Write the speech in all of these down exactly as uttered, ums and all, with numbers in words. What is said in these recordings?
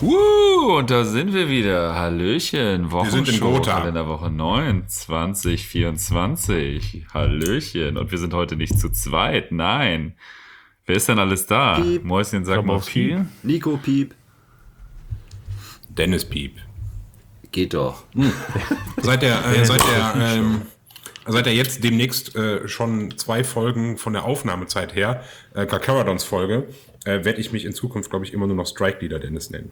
Uh, und da sind wir wieder. Hallöchen, Wir sind in Wochenshow, Gotha. Kalenderwoche neun, zwanzig vierundzwanzig. Hallöchen. Und wir sind heute nicht zu zweit, nein. Wer ist denn alles da? Piep. Mäuschen, sag mal Grabowski. Piep. Nico Piep. Dennis Piep. Geht doch. Seit der, äh, seit der, ähm, seit der jetzt demnächst äh, schon zwei Folgen von der Aufnahmezeit her, äh, Kakaradons Folge, äh, werde ich mich in Zukunft, glaube ich, immer nur noch Strike Leader Dennis nennen.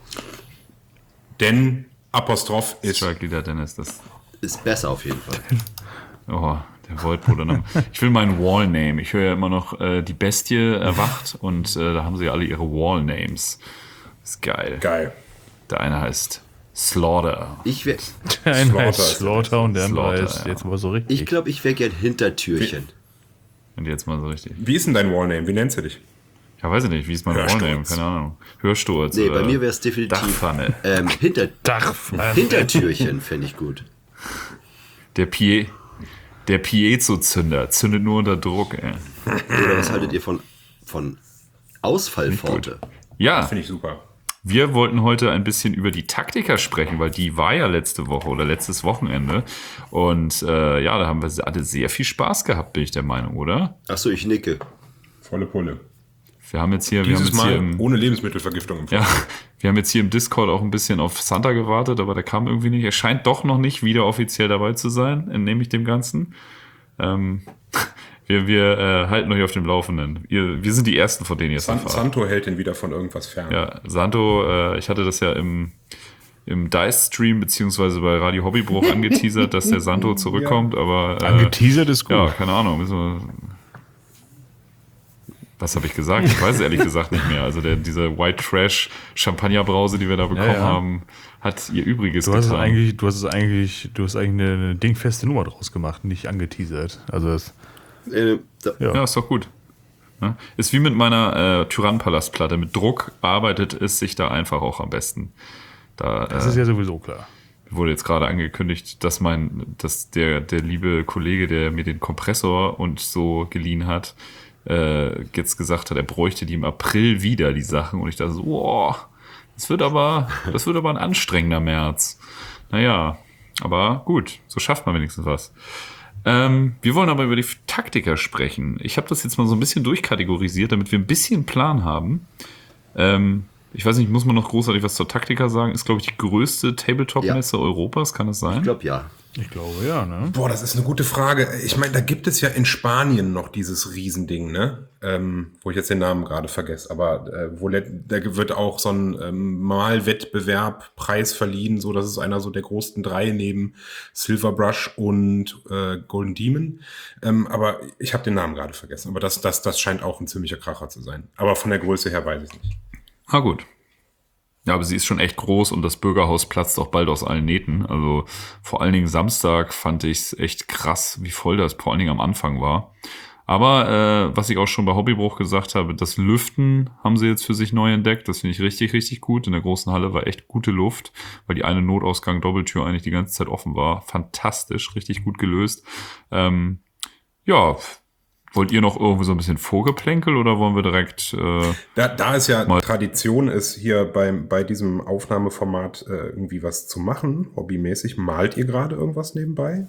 Denn Apostroph ist. Strike Leader Dennis, das. Ist besser auf jeden Fall. Oh, der Voidbruder. Ich will meinen Wall-Name. Ich höre ja immer noch, äh, die Bestie erwacht und äh, da haben sie alle ihre Wall-Names. Ist geil. Geil. Der eine heißt Slaughter. Ich wäre, Der eine Slaughter heißt ist Slaughter und der andere Slaughter, heißt ja. jetzt mal so richtig. ich glaube, ich wäre gern Hintertürchen. Und jetzt mal so richtig. Wie ist denn dein Wallname? Wie nennst du dich? Ja, weiß ich nicht, wie ist mein Hörsturz. Wall-Name? Keine Ahnung. Hörsturz. Nee, oder bei mir wäre es definitiv Dachpfanne. ähm, Hinter, Dachpfanne. Hintertürchen, fände ich gut. Der Pie der Piezo-Zünder zündet nur unter Druck, ey. Oder was haltet ihr von, von Ausfallpforte? Ja, Finde ich super. wir wollten heute ein bisschen über die Taktiker sprechen, weil die war ja letzte Woche oder letztes Wochenende. Und äh, ja, da haben wir alle sehr viel Spaß gehabt, bin ich der Meinung, oder? Achso, ich nicke. Volle Pulle. Wir haben jetzt hier, wir haben Dieses jetzt hier Mal im, ohne Lebensmittelvergiftung im ja, wir haben jetzt hier im Discord auch ein bisschen auf Santa gewartet, aber der kam irgendwie nicht. Er scheint doch noch nicht wieder offiziell dabei zu sein, entnehme ich dem Ganzen. Ähm, wir wir äh, halten euch auf dem Laufenden. Ihr, wir sind die Ersten, von denen ihr es San, erfahrt. Santo hält ihn wieder von irgendwas fern. Ja, Santo, äh, ich hatte das ja im, im Dice-Stream beziehungsweise bei Radio Hobbybruch angeteasert, dass der Santo zurückkommt, aber äh, Angeteasert ist gut. ja, keine Ahnung. Müssen wir, was habe ich gesagt? Ich weiß es ehrlich gesagt nicht mehr. Also der, diese White Trash Champagnerbrause, die wir da bekommen Ja, ja. haben, hat ihr Übriges Du hast es getan. eigentlich, du hast es eigentlich, du hast eigentlich eine, eine dingfeste Nummer draus gemacht, nicht angeteasert. Also das, Äh, da, ja. Ja, ist doch gut. Ja? Ist wie mit meiner äh, Tyrannpalastplatte. Mit Druck arbeitet es sich da einfach auch am besten. Da, das äh, ist ja sowieso klar. wurde jetzt gerade angekündigt, dass mein, dass der, der liebe Kollege, der mir den Kompressor und so geliehen hat, äh, jetzt gesagt hat, er bräuchte die im April wieder, die Sachen. Und ich dachte so, wow, das wird aber, das wird aber ein anstrengender März. Naja, aber gut, so schafft man wenigstens was. Ähm, wir wollen aber über die Taktiker sprechen. Ich habe das jetzt mal so ein bisschen durchkategorisiert, damit wir ein bisschen Plan haben. Ähm, ich weiß nicht, muss man noch großartig was zur Taktiker sagen? Ist, glaube ich, die größte Tabletop-Messe Europas, kann es sein? ich glaube ja. Ich glaube, ja, ne? Boah, das ist eine gute Frage. Ich meine, da gibt es ja in Spanien noch dieses Riesending, ne? Ähm, wo ich jetzt den Namen gerade vergesse. Aber äh, wo let- da wird auch so ein ähm, Malwettbewerb, Preis verliehen. So, das ist einer so der großen drei neben Silverbrush und äh, Golden Demon. Ähm, aber ich habe den Namen gerade vergessen. Aber das, das, das scheint auch ein ziemlicher Kracher zu sein. Aber von der Größe her weiß ich nicht. Ah, gut. Ja, aber sie ist schon echt groß und das Bürgerhaus platzt auch bald aus allen Nähten. Also vor allen Dingen Samstag fand ich es echt krass, wie voll das vor allen Dingen am Anfang war. Aber äh, was ich auch schon bei Hobbybruch gesagt habe, das Lüften haben sie jetzt für sich neu entdeckt. Das finde ich richtig, richtig gut. In der großen Halle war echt gute Luft, weil die eine Notausgang-Doppeltür eigentlich die ganze Zeit offen war. Fantastisch, richtig gut gelöst. Ähm, ja, wollt ihr noch irgendwo so ein bisschen Vorgeplänkel oder wollen wir direkt... Äh, Da, da es ja Mal- Tradition ist, hier beim, bei diesem Aufnahmeformat äh, irgendwie was zu machen, hobbymäßig, malt ihr gerade irgendwas nebenbei?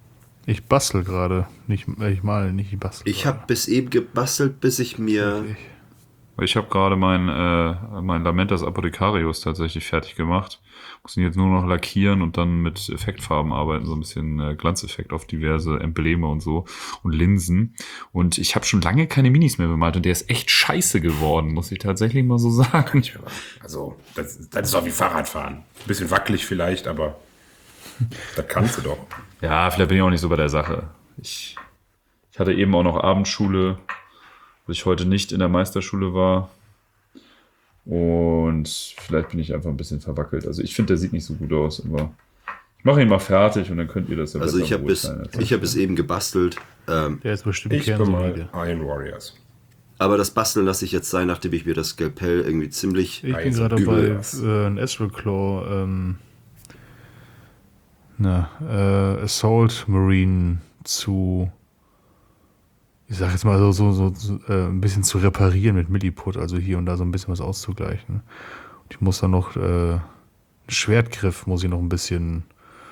Ich bastel gerade. Nicht, ich male nicht, ich bastel. Ich habe bis eben gebastelt, bis ich mir. Ich, Ich habe gerade mein, äh, mein Lamentas Apothecarius tatsächlich fertig gemacht. Muss ihn jetzt nur noch lackieren und dann mit Effektfarben arbeiten, so ein bisschen äh, Glanzeffekt auf diverse Embleme und so und Linsen. Und ich habe schon lange keine Minis mehr bemalt und der ist echt scheiße geworden, muss ich tatsächlich mal so sagen. Also, das, das ist doch wie Fahrradfahren. Ein bisschen wackelig vielleicht, aber das kannst du doch. Ja, vielleicht bin ich auch nicht so bei der Sache. Ich, ich hatte eben auch noch Abendschule, weil ich heute nicht in der Meisterschule war. Und vielleicht bin ich einfach ein bisschen verwackelt. Also ich finde, der sieht nicht so gut aus, aber ich mache ihn mal fertig und dann könnt ihr das ja Also besser ich habe bis, beurteilen als ich hab bis eben gebastelt. Ähm, der ist bestimmt Ich bin kernsolide. mal Iron Warriors. aber das Basteln lasse ich jetzt sein, nachdem ich mir das Skalpell irgendwie ziemlich. Ich bin Also gerade übel dabei, was. äh, ein Astral Claw, ähm, na, äh, Assault Marine zu, ich sag jetzt mal so, so, so, so äh, ein bisschen zu reparieren mit Milliput, also hier und da so ein bisschen was auszugleichen. Und ich muss dann noch äh, Schwertgriff, muss ich noch ein bisschen,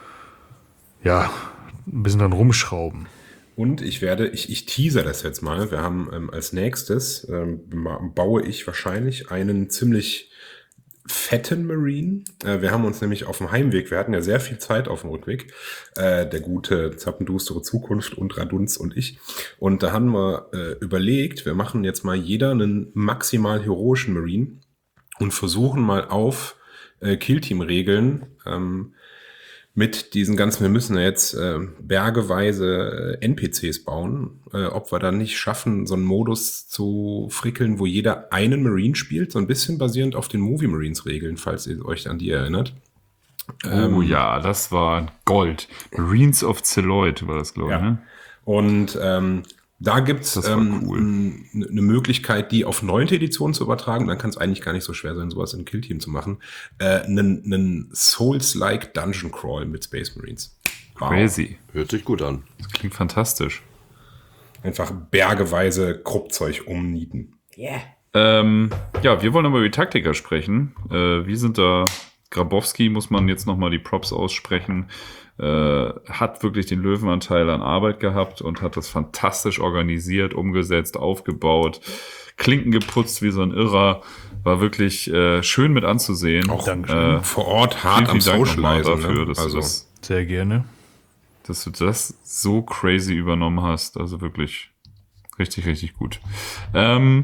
ja, ein bisschen dann rumschrauben. Und ich werde, ich, ich teaser das jetzt mal. Wir haben ähm, als nächstes, ähm, baue ich wahrscheinlich einen ziemlich fetten Marine. Äh, wir haben uns nämlich auf dem Heimweg, wir hatten ja sehr viel Zeit auf dem Rückweg, äh, der gute Zappendustere Zukunft und Radunz und ich. Und da haben wir äh, überlegt, wir machen jetzt mal jeder einen maximal heroischen Marine und versuchen mal auf äh, Killteam-Regeln ähm, mit diesen ganzen, wir müssen ja jetzt äh, bergeweise äh, N P Cs bauen, äh, ob wir dann nicht schaffen, so einen Modus zu frickeln, wo jeder einen Marine spielt, so ein bisschen basierend auf den Movie Marines Regeln, falls ihr euch an die erinnert. Oh Ähm, ja, das war Gold. Marines of Zeloid war das, glaube ich. Ja. Ne? Und ähm, da gibt's Das war ähm, cool. n- eine Möglichkeit, die auf neunte Edition zu übertragen. Dann kann es eigentlich gar nicht so schwer sein, sowas in Killteam zu machen. Äh, Einen einen Souls-like Dungeon Crawl mit Space Marines. Wow. Crazy. Hört sich gut an. Das klingt fantastisch. Einfach bergeweise Kruppzeug umnieten. Ähm, ja, wir wollen aber über die Taktiker sprechen. Äh, wir sind da, Grabowski muss man jetzt nochmal die Props aussprechen, äh, hat wirklich den Löwenanteil an Arbeit gehabt und hat das fantastisch organisiert, umgesetzt, aufgebaut, Klinken geputzt wie so ein Irrer. War wirklich äh, schön mit anzusehen. Auch äh, vor Ort hart am vielen Dank nochmal Socializen. dafür, Ne? dass Also, du das Sehr gerne. dass du das so crazy übernommen hast. Also wirklich richtig, richtig gut. Ähm,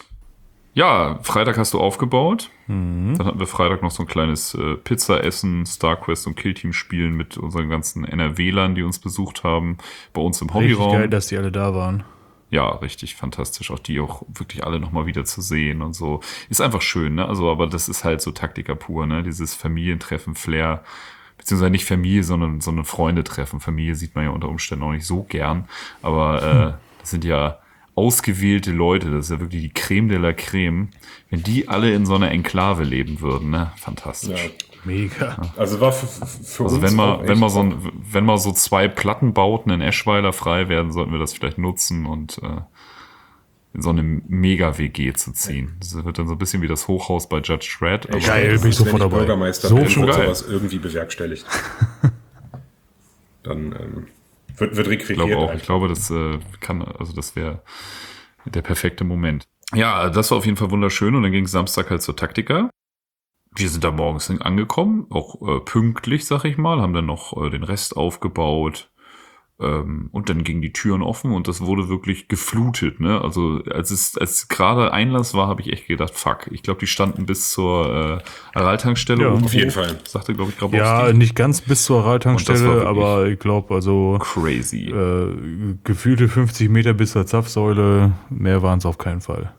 ja, Freitag hast du aufgebaut. Mhm. Dann hatten wir Freitag noch so ein kleines äh, Pizza-Essen, StarQuest und Killteam-Spielen mit unseren ganzen NRWlern, die uns besucht haben, bei uns im Richtig Hobbyraum. geil, dass die alle da waren. Ja, richtig fantastisch. Auch die auch wirklich alle nochmal wieder zu sehen und so. Ist einfach schön, ne? Also, aber das ist halt so Taktiker pur, ne? Dieses Familientreffen, Flair. Beziehungsweise nicht Familie, sondern so eine Freunde-Treffen. Familie sieht man ja unter Umständen auch nicht so gern. Aber äh, das sind ja ausgewählte Leute. Das ist ja wirklich die Creme de la Creme. Wenn die alle in so einer Enklave leben würden, ne? Fantastisch. ja. Mega. Also war für, für Also uns wenn mal, auch wenn echt- mal so ein, wenn mal so zwei Plattenbauten in Eschweiler frei werden, sollten wir das vielleicht nutzen und äh, in so eine Mega-W G zu ziehen. Das wird dann so ein bisschen wie das Hochhaus bei Judge Dredd. aber- Geil, Das bin ich ist, wenn sofort dabei. Bürgermeister So bin schon und geil. sowas irgendwie bewerkstelligt. Dann ähm, wird, wird Ich requiriert. glaube auch. einfach. Ich glaube, das äh, kann, also das wäre der perfekte Moment. Ja, das war auf jeden Fall wunderschön und dann ging es Samstag halt zur Taktika. Wir sind da morgens angekommen, auch äh, pünktlich, sag ich mal, haben dann noch äh, den Rest aufgebaut. Ähm, und dann gingen die Türen offen und das wurde wirklich geflutet, ne? Also als es als gerade Einlass war, habe ich echt gedacht, fuck. Ich glaube, die standen bis zur äh, Araltankstelle. Ja, oben auf jeden hoch. Fall. Sagte, glaube ich, Grabowski. Ja, nicht ganz bis zur Und das war Radtankstelle, wirklich aber ich glaube, also Crazy. äh, gefühlte fünfzig Meter bis zur Zapfsäule, mehr waren es auf keinen Fall.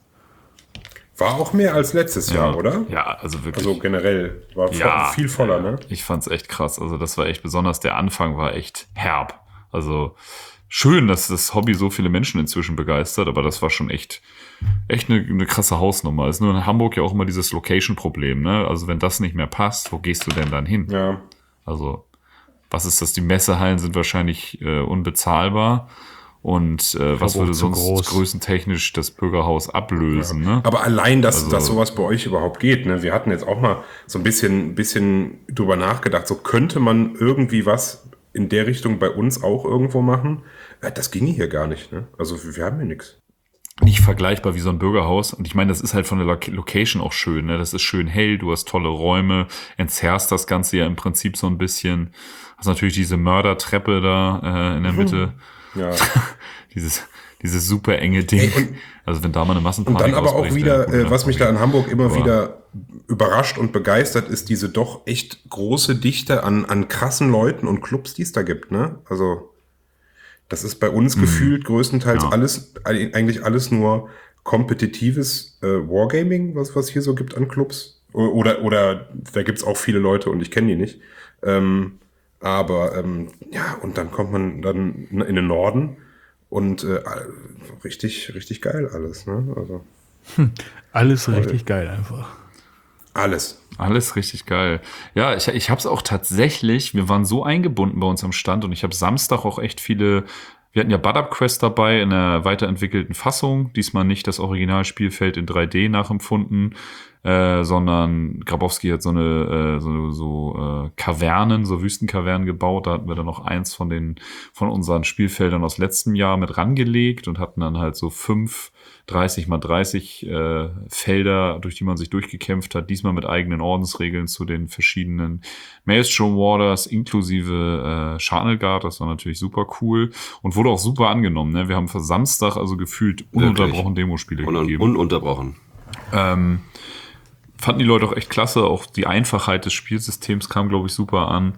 War auch mehr als letztes Jahr, oder? Ja, also wirklich. Also generell war vo- Ja. viel voller, ne? Ich fand's echt krass. Also das war echt besonders. Der Anfang war echt herb. Also schön, dass das Hobby so viele Menschen inzwischen begeistert, aber das war schon echt, echt eine, eine krasse Hausnummer. Ist nur in Hamburg ja auch immer dieses Location-Problem, ne? Also wenn das nicht mehr passt, wo gehst du denn dann hin? Ja. Also was ist das? Die Messehallen sind wahrscheinlich äh, unbezahlbar. Und äh, was auch würde zu sonst groß. größentechnisch das Bürgerhaus ablösen, ne? Aber allein, dass, Also- dass sowas bei euch überhaupt geht, ne? Wir hatten jetzt auch mal so ein bisschen, bisschen drüber nachgedacht, so könnte man irgendwie was in der Richtung bei uns auch irgendwo machen? Äh, Das ginge hier gar nicht, ne? Also wir wir haben hier nichts. Nicht vergleichbar wie so ein Bürgerhaus. Und ich meine, das ist halt von der Lo- Location auch schön. Ne? Das ist schön hell, du hast tolle Räume, entzerrst das Ganze ja im Prinzip so ein bisschen. Hast natürlich diese Mördertreppe da äh, in der Mitte. Ja. Dieses, dieses super enge Ding. Ey, und- also wenn da mal eine Und Massenparty dann aber auch ausbricht, wieder, ja, gut, äh, ne? was mich da in Hamburg immer Aber- wieder überrascht und begeistert, ist diese doch echt große Dichte an, an krassen Leuten und Clubs, die es da gibt, ne? Also, das ist bei uns gefühlt größtenteils Ja. alles, eigentlich alles nur kompetitives äh, Wargaming, was, was hier so gibt an Clubs. O- Oder, oder da gibt's auch viele Leute und ich kenne die nicht. Ähm, aber ähm, ja, und dann kommt man dann in den Norden und äh, richtig, richtig geil alles, ne? Also. Alles richtig geil einfach. Alles. Alles richtig geil. Ja, ich, ich habe es auch tatsächlich, wir waren so eingebunden bei uns am Stand und ich habe Samstag auch echt viele, wir hatten ja Bud Up Quest dabei in einer weiterentwickelten Fassung, diesmal nicht das Originalspielfeld in drei D nachempfunden. äh, sondern Grabowski hat so eine äh, so, so äh, Kavernen, so Wüstenkavernen gebaut. Da hatten wir dann noch eins von den von unseren Spielfeldern aus letztem Jahr mit rangelegt und hatten dann halt so fünf dreißig mal dreißig äh, Felder, durch die man sich durchgekämpft hat, diesmal mit eigenen Ordensregeln zu den verschiedenen Maelstrom Warders inklusive äh, Scharnelgard. Das war natürlich super cool und wurde auch super angenommen. Ne? Wir haben für Samstag also gefühlt ununterbrochen Demospiele Un- gegeben. Ununterbrochen. Ähm, fanden die Leute auch echt klasse. Auch die Einfachheit des Spielsystems kam, glaube ich, super an.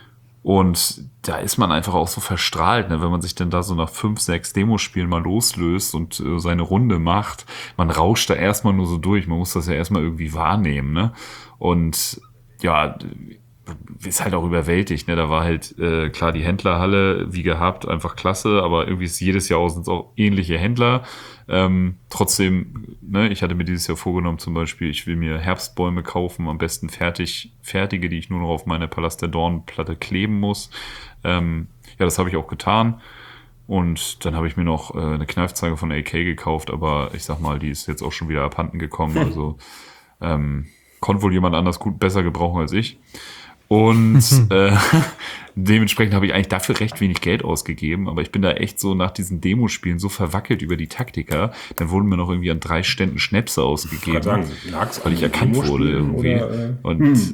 Und da ist man einfach auch so verstrahlt, ne? Wenn man sich dann da so nach fünf, sechs Demospielen mal loslöst und äh, seine Runde macht. Man rauscht da erstmal nur so durch. Man muss das ja erstmal irgendwie wahrnehmen, ne? Und ja, ist halt auch überwältigt, ne? Da war halt äh, klar die Händlerhalle, wie gehabt, einfach klasse, aber irgendwie ist jedes Jahr sind es auch ähnliche Händler. Ähm, trotzdem, ne, ich hatte mir dieses Jahr vorgenommen, zum Beispiel, ich will mir Herbstbäume kaufen, am besten fertig, fertige, die ich nur noch auf meine Palast der Dorn-Platte kleben muss. Ähm, ja, das habe ich auch getan. Und dann habe ich mir noch äh, eine Kneifzange von A K gekauft, aber ich sag mal, die ist jetzt auch schon wieder abhanden gekommen. Also ähm, konnte wohl jemand anders gut besser gebrauchen als ich. Und äh, dementsprechend habe ich eigentlich dafür recht wenig Geld ausgegeben, aber ich bin da echt so nach diesen Demospielen so verwackelt über die Taktiker. Dann wurden mir noch irgendwie an drei Ständen Schnäpse ausgegeben, Sagen, lag's weil ich erkannt wurde irgendwie. Oder, äh, und hm.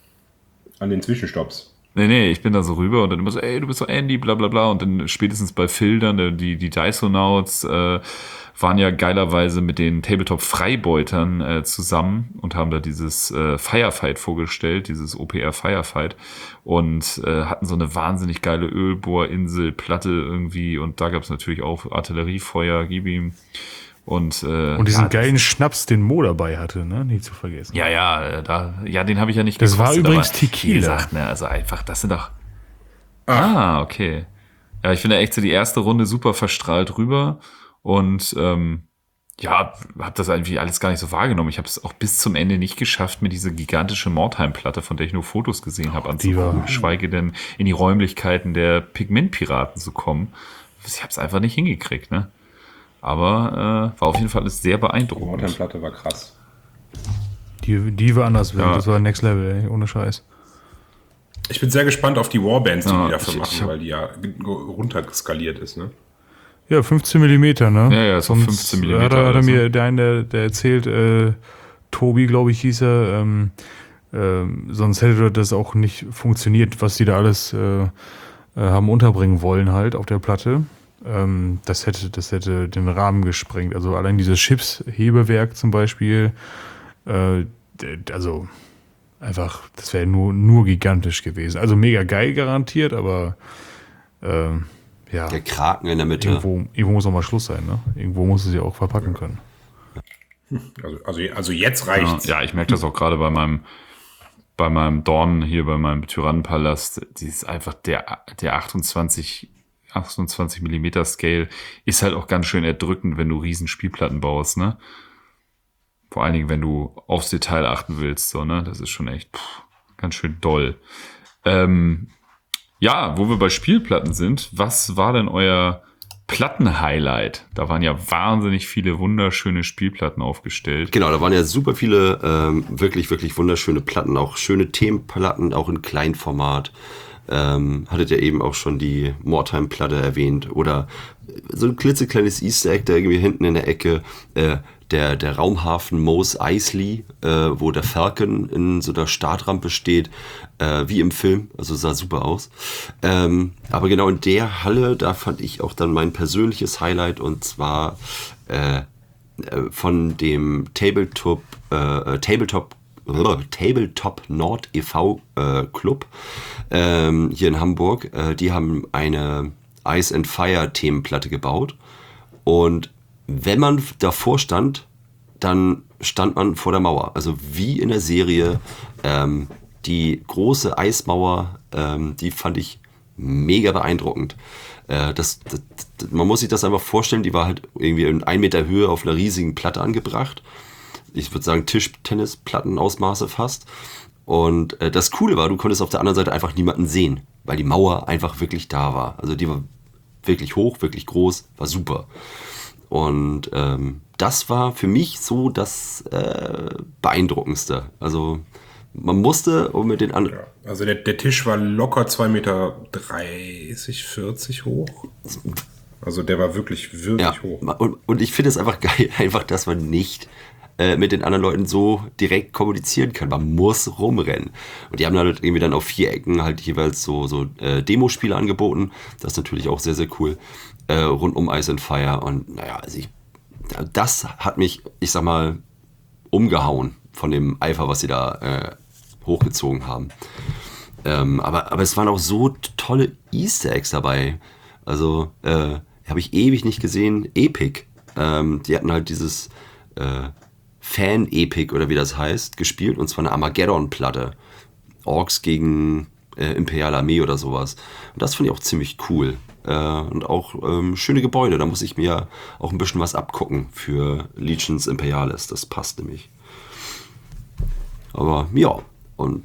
An den Zwischenstopps. Nee, nee, ich bin da so rüber und dann immer so, ey, du bist doch Andy, bla bla bla. Und dann spätestens bei Filtern, die, die Dysonauts äh, waren ja geilerweise mit den Tabletop-Freibeutern äh, zusammen und haben da dieses äh, Firefight vorgestellt, dieses O P R Firefight. Und äh, hatten so eine wahnsinnig geile Ölbohrinselplatte irgendwie. Und da gab es natürlich auch Artilleriefeuer, gib ihm. Und, äh, Und diesen ja, geilen Schnaps, den Mo dabei hatte, ne? Nicht zu vergessen. Ja, ja, da, ja, den habe ich ja nicht Das war gekostet, übrigens aber Tequila. Wie gesagt, ne, also einfach, das sind doch. Ah, okay. Ja, ich finde echt so die erste Runde super verstrahlt rüber und ähm, ja, habe das eigentlich alles gar nicht so wahrgenommen. Ich habe es auch bis zum Ende nicht geschafft, mir diese gigantische Mordheim-Platte, von der ich nur Fotos gesehen habe, anzugucken, geschweige denn in die Räumlichkeiten der Pigmentpiraten zu kommen. Ich habe es einfach nicht hingekriegt, ne? Aber äh, war auf jeden Fall alles sehr Die beeindruckend. Mordheim-Platte war krass. Die, die war anders, Ja. das war Next Level, ey, ohne Scheiß. Ich bin sehr gespannt auf die Warbands, die Ja, die dafür ich- machen, ich hab- weil die ja runterskaliert ist, ne? Ja, fünfzehn Millimeter, ne? Ja, ja, ist auch Sonst fünfzehn Millimeter Hat er, hat er alles, mir, ne? der eine, der erzählt, äh, Tobi, glaube ich, hieß er, ähm, ähm, sonst hätte das auch nicht funktioniert, was die da alles äh, äh, haben unterbringen wollen halt auf der Platte. Ähm, das hätte, das hätte den Rahmen gesprengt. Also allein dieses Chips-Hebewerk zum Beispiel, äh, d- also einfach, das wäre nur, nur gigantisch gewesen. Also mega geil garantiert, aber ähm, ja. Der Kraken in der Mitte. Irgendwo, irgendwo muss auch mal Schluss sein, ne? Irgendwo muss es ja auch verpacken können. Also, also, also jetzt Ja, reicht's. ja, ich merke das auch gerade bei meinem bei meinem Dorn hier, bei meinem Tyrannenpalast. Die ist einfach der, der achtundzwanzig Millimeter Scale ist halt auch ganz schön erdrückend, wenn du riesen Spielplatten baust, ne? Vor allen Dingen, wenn du aufs Detail achten willst, so, ne? Das ist schon echt pff, ganz schön doll. Ähm, ja, wo wir bei Spielplatten sind, was war denn euer Platten-Highlight? Da waren ja wahnsinnig viele wunderschöne Spielplatten aufgestellt. Genau, da waren ja super viele ähm, wirklich, wirklich wunderschöne Platten, auch schöne Themenplatten, auch in Kleinformat. Ähm, hattet ja eben auch schon die Mordheim-Platte erwähnt oder so ein klitzekleines Easter Egg da irgendwie hinten in der Ecke, äh, der, der Raumhafen Mos Eisley, äh, wo der Falcon in so einer Startrampe steht, äh, wie im Film, also sah super aus. Ähm, aber genau in der Halle, da fand ich auch dann mein persönliches Highlight und zwar äh, von dem Tabletop, äh, Tabletop Tabletop Nord e V äh, Club ähm, hier in Hamburg. Äh, die haben eine Ice and Fire Themenplatte gebaut und wenn man davor stand, dann stand man vor der Mauer. Also wie in der Serie. Ähm, die große Eismauer, ähm, die fand ich mega beeindruckend. Äh, das, das, das, man muss sich das einfach vorstellen, die war halt irgendwie in ein Meter Höhe auf einer riesigen Platte angebracht. Ich würde sagen Tischtennisplattenausmaße fast. Und äh, das Coole war, du konntest auf der anderen Seite einfach niemanden sehen, weil die Mauer einfach wirklich da war. Also die war wirklich hoch, wirklich groß, war super. Und ähm, das war für mich so das äh, Beeindruckendste. Also man musste, um mit den anderen... Ja, also der, der Tisch war locker zwei Meter dreißig, vierzig hoch. Also der war wirklich, wirklich Ja, hoch. und, und ich finde es einfach geil, einfach, dass man nicht äh, mit den anderen Leuten so direkt kommunizieren kann. Man muss rumrennen. Und die haben halt irgendwie dann auf vier Ecken halt jeweils so, so äh, Demospiele angeboten. Das ist natürlich auch sehr, sehr cool. Äh, rund um Ice and Fire. Und naja, also ich, das hat mich, ich sag mal, umgehauen von dem Eifer, was sie da äh, hochgezogen haben. Ähm, aber, aber es waren auch so tolle Easter Eggs dabei. Also, äh, habe ich ewig nicht gesehen. Epic. Ähm, die hatten halt dieses äh, Fan-Epic oder wie das heißt, gespielt. Und zwar eine Armageddon-Platte. Orks gegen äh, Imperiale Armee oder sowas. Und das fand ich auch ziemlich cool. Äh, und auch ähm, schöne Gebäude. Da muss ich mir auch ein bisschen was abgucken für Legions Imperialis. Das passt nämlich. Aber ja, und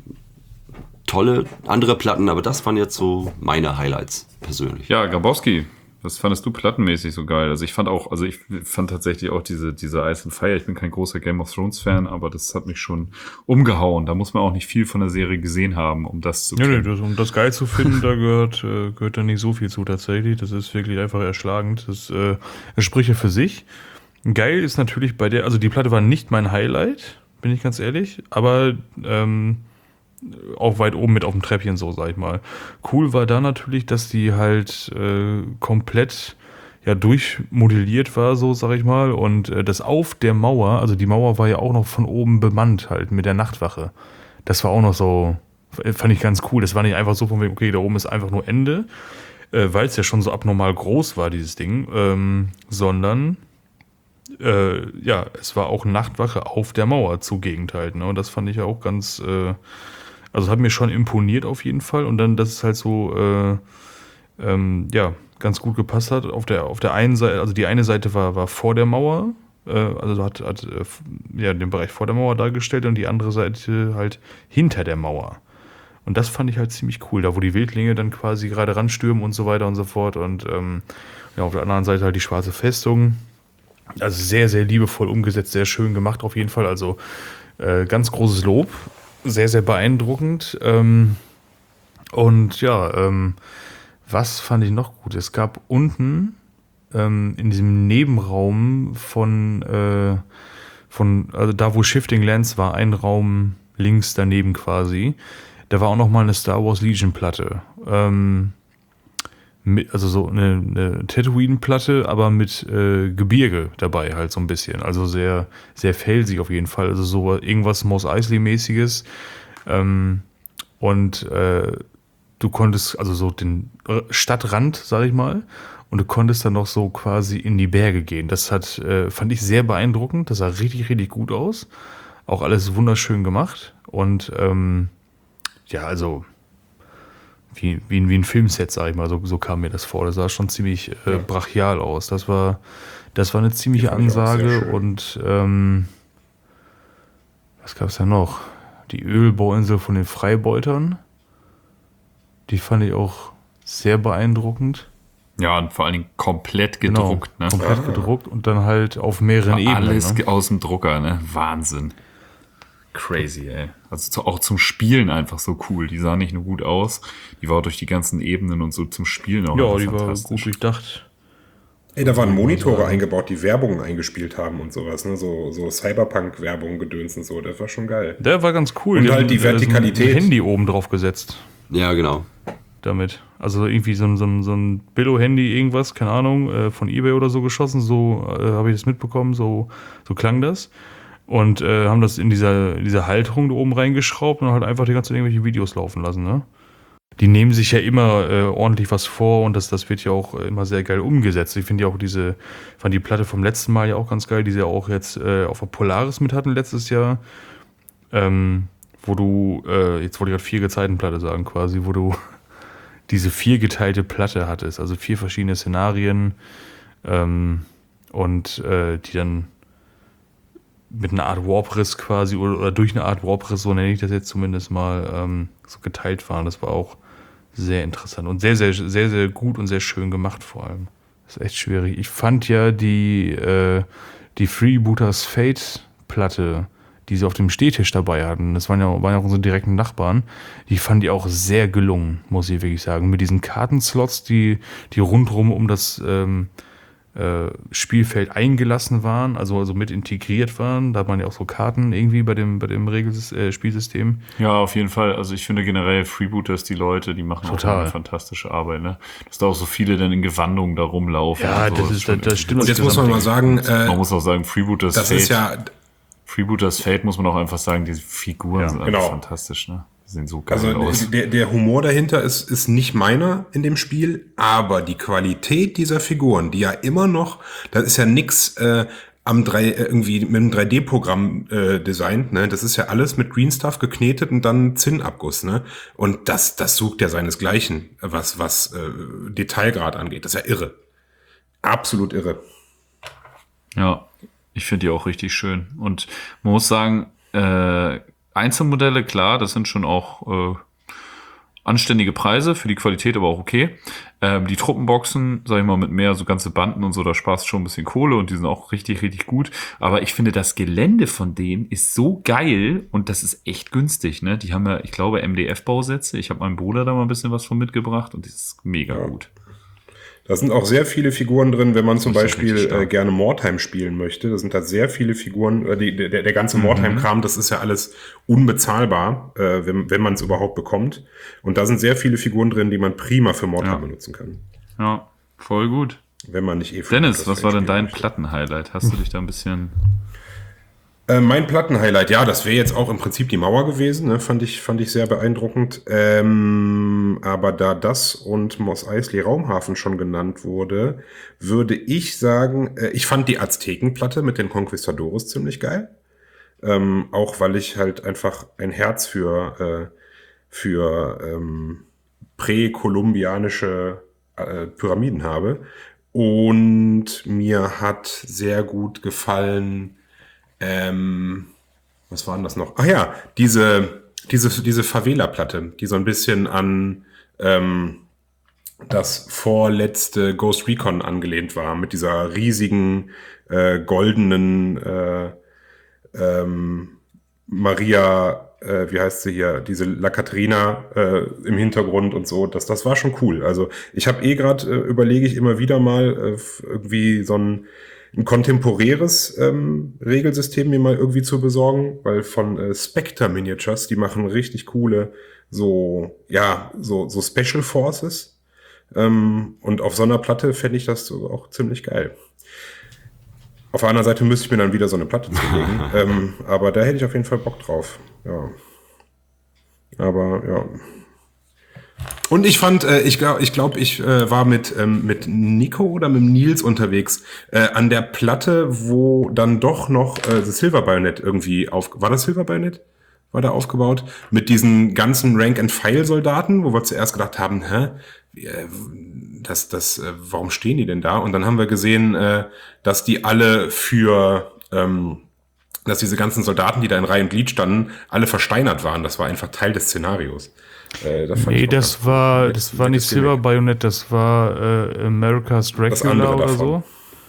tolle andere Platten, aber das waren jetzt so meine Highlights persönlich. Ja, Grabowski, was fandest du plattenmäßig so geil? Also ich fand auch, also ich fand tatsächlich auch diese, diese Ice and Fire, ich bin kein großer Game of Thrones Fan, aber das hat mich schon umgehauen. Da muss man auch nicht viel von der Serie gesehen haben, um das zu Nee, nee, kennen. das, um das geil zu finden, da gehört, äh, gehört da nicht so viel zu tatsächlich. Das ist wirklich einfach erschlagend. Das, äh, das spricht ja für sich. Geil ist natürlich bei der, also die Platte war nicht mein Highlight, bin ich ganz ehrlich, aber ähm, auch weit oben mit auf dem Treppchen, so sag ich mal. Cool war da natürlich, dass die halt äh, komplett ja durchmodelliert war, so sag ich mal, und äh, das auf der Mauer, also die Mauer war ja auch noch von oben bemannt halt mit der Nachtwache. Das war auch noch so, fand ich ganz cool. Das war nicht einfach so von wegen, okay, da oben ist einfach nur Ende, äh, weil es ja schon so abnormal groß war, dieses Ding, ähm, sondern Äh, ja, es war auch Nachtwache auf der Mauer zugegend halt, ne? Und das fand ich ja auch ganz, äh, also hat mir schon imponiert auf jeden Fall. Und dann, dass es halt so, äh, ähm, ja, ganz gut gepasst hat. Auf der, auf der einen Seite, also die eine Seite war, war vor der Mauer, äh, also hat, hat äh, ja, den Bereich vor der Mauer dargestellt und die andere Seite halt hinter der Mauer. Und das fand ich halt ziemlich cool, da wo die Wildlinge dann quasi gerade ranstürmen und so weiter und so fort. Und ähm, ja, auf der anderen Seite halt die schwarze Festung. Also sehr, sehr liebevoll umgesetzt, sehr schön gemacht auf jeden Fall. Also äh, ganz großes Lob, sehr, sehr beeindruckend. Ähm, und ja, ähm, was fand ich noch gut? Es gab unten ähm, in diesem Nebenraum von, äh, von, also da wo Shifting Lands war, ein Raum links daneben quasi, da war auch noch mal eine Star Wars Legion Platte. Ähm, Mit, also so eine, eine Tatooine-Platte, aber mit äh, Gebirge dabei halt so ein bisschen. Also sehr, sehr felsig auf jeden Fall. Also so irgendwas Mos Eisley-mäßiges. Ähm, und äh, du konntest, also so den Stadtrand, sag ich mal, und du konntest dann noch so quasi in die Berge gehen. Das hat, äh, fand ich sehr beeindruckend. Das sah richtig, richtig gut aus. Auch alles wunderschön gemacht. Und ähm, ja, also Wie, wie, wie ein Filmset, sag ich mal, so, so kam mir das vor. Das sah schon ziemlich äh, brachial aus. Das war, das war eine ziemliche Ansage. Und ähm, was gab es da noch? Die Ölbauinsel von den Freibeutern. Die fand ich auch sehr beeindruckend. Ja, und vor allen Dingen komplett Genau, gedruckt, ne? komplett Ah. gedruckt und dann halt auf mehreren Ebenen. Alles Ne? aus dem Drucker, ne? Wahnsinn. Crazy, ey. Also zu, auch zum Spielen einfach so cool. Die sah nicht nur gut aus, die war auch durch die ganzen Ebenen und so zum Spielen auch Ja, einfach die war fantastisch. gut durchdacht. Ey, da waren Monitore eingebaut, die Werbung eingespielt haben und sowas, ne? So, so Cyberpunk-Werbung gedöns und so, das war schon geil. Der war ganz cool. Und Die halt haben, die äh, so ein Vertikalität. Handy oben drauf gesetzt. Ja, genau. Damit. Also irgendwie so ein, so ein, so ein Billo-Handy, irgendwas, keine Ahnung, äh, von eBay oder so geschossen, so äh, habe ich das mitbekommen, so, so klang das. Und äh, haben das in dieser, in dieser Halterung da oben reingeschraubt und halt einfach die ganzen irgendwelche Videos laufen lassen, ne? Die nehmen sich ja immer äh, ordentlich was vor und das, das wird ja auch immer sehr geil umgesetzt. Ich finde ja auch diese, fand die Platte vom letzten Mal ja auch ganz geil, die sie ja auch jetzt äh, auf der Polaris mit hatten letztes Jahr. Ähm, wo du, äh, jetzt wollte ich gerade vier Gezeitenplatte sagen quasi, wo du diese viergeteilte Platte hattest, also vier verschiedene Szenarien ähm, und äh, die dann mit einer Art Warp-Riss quasi oder, oder durch eine Art Warp-Riss, so nenne ich das jetzt zumindest mal, ähm, so geteilt waren. Das war auch sehr interessant und sehr, sehr, sehr, sehr gut und sehr schön gemacht vor allem. Das ist echt schwierig. Ich fand ja die, äh, die Freebooters Fate-Platte, die sie auf dem Stehtisch dabei hatten, das waren ja, waren ja auch unsere direkten Nachbarn, die fand ich auch sehr gelungen, muss ich wirklich sagen. Mit diesen Kartenslots, die, die rundherum um das ähm, äh, Spielfeld eingelassen waren, also, also mit integriert waren. Da hat man ja auch so Karten irgendwie bei dem, bei dem Regelsys- äh, Spielsystem. Ja, auf jeden Fall. Also ich finde generell Freebooters, die Leute, die machen Total. auch eine fantastische Arbeit. Ne? Dass da auch so viele dann in Gewandungen da rumlaufen. Ja, und so. das, ist, das, das stimmt. Und jetzt muss man mal sagen, äh, Man muss auch sagen, Freebooters das Fate, ist ja, Freebooters Fate muss man auch einfach sagen, die Figuren Ja, sind genau. einfach fantastisch. Ne? Die sehen so geil also aus. der, der Humor dahinter ist, ist nicht meiner in dem Spiel, aber die Qualität dieser Figuren, die ja immer noch, das ist ja nix äh, am drei äh, irgendwie mit einem drei D-Programm äh, designt, ne? Das ist ja alles mit Green Stuff geknetet und dann Zinnabguss, ne? Und das, das sucht ja seinesgleichen, was, was äh, Detailgrad angeht. Das ist ja irre. Absolut irre. Ja, ich finde die auch richtig schön. Und man muss sagen, äh, Einzelmodelle, klar, das sind schon auch äh, anständige Preise, für die Qualität aber auch okay. Ähm, die Truppenboxen, sag ich mal, mit mehr so ganze Banden und so, da sparst du schon ein bisschen Kohle und die sind auch richtig, richtig gut. Aber ich finde, das Gelände von denen ist so geil und das ist echt günstig, ne? Die haben ja, ich glaube, M D F-Bausätze. Ich habe meinem Bruder da mal ein bisschen was von mitgebracht und das ist mega Ja. gut. Da sind auch sehr viele Figuren drin, wenn man zum Das ist Beispiel richtig stark. äh, gerne Mordheim spielen möchte. Da sind da sehr viele Figuren, äh, die, der, der ganze Mhm. Mordheim-Kram, das ist ja alles unbezahlbar, äh, wenn, wenn man es überhaupt bekommt. Und da sind sehr viele Figuren drin, die man prima für Mordheim Ja. benutzen kann. Ja, voll gut. Wenn man nicht eh für Dennis, das was war denn spielen dein möchte. Platten-Highlight? Hast du dich da ein bisschen... Äh, mein Platten-Highlight, ja, das wäre jetzt auch im Prinzip die Mauer gewesen, ne? fand ich, fand ich sehr beeindruckend. Ähm, aber da das und Mos Eisley Raumhafen schon genannt wurde, würde ich sagen, äh, ich fand die Aztekenplatte mit den Conquistadores ziemlich geil. Ähm, auch weil ich halt einfach ein Herz für, äh, für ähm, präkolumbianische äh, Pyramiden habe. Und mir hat sehr gut gefallen, ähm, was war denn das noch? Ach ja, diese, diese, diese Favela-Platte, die so ein bisschen an ähm, das vorletzte Ghost Recon angelehnt war, mit dieser riesigen, äh, goldenen äh, ähm, Maria, äh, wie heißt sie hier, diese La Catrina äh, im Hintergrund und so. Das, das war schon cool. Also ich habe eh gerade, äh, überlege ich immer wieder mal, äh, irgendwie so ein ein kontemporäres ähm, Regelsystem mir mal irgendwie zu besorgen, weil von äh, Spectre Miniatures, die machen richtig coole so, ja, so, so Special Forces. Ähm, und auf so einer Platte fände ich das so auch ziemlich geil. Auf der anderen Seite müsste ich mir dann wieder so eine Platte zulegen. ähm, aber da hätte ich auf jeden Fall Bock drauf. Ja. Aber ja. Und ich fand, äh, ich glaube, ich, glaub, ich äh, war mit ähm, mit Nico oder mit Nils unterwegs äh, an der Platte, wo dann doch noch äh, das Silver Bayonet irgendwie auf, war das Silver Bayonet? War da aufgebaut mit diesen ganzen Rank-and-File-Soldaten, wo wir zuerst gedacht haben, hä, äh, das, das, äh, warum stehen die denn da? Und dann haben wir gesehen, äh, dass die alle für ähm, dass diese ganzen Soldaten, die da in Reihe und Glied standen, alle versteinert waren. Das war einfach Teil des Szenarios. Äh, das fand Nee, ich auch das ganz war, nett- das war nicht nettes Silver Gimmick. Bayonet, das war äh, America's Dracula andere oder davon. so.